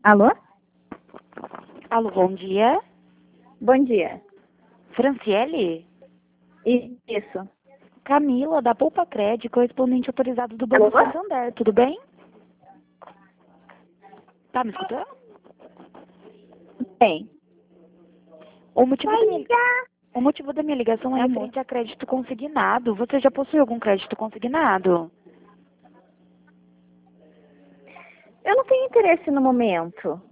Alô? Alô, bom dia. Bom dia. Franciele? Isso. Camila, da Poupa Crédito, correspondente autorizado do Banco Alô? Santander, tudo bem? Tá me escutando? Bem. O motivo da minha ligação é Amor. referente a crédito consignado. Você já possui algum crédito consignado? Eu não tenho interesse no momento.